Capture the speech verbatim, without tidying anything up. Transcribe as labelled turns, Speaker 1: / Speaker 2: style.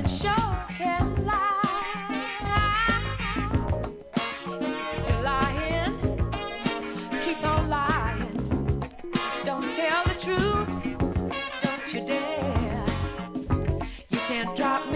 Speaker 1: sure can lie. You're lying, keep on lying. Don't tell the truth, don't you dare. You can't drop me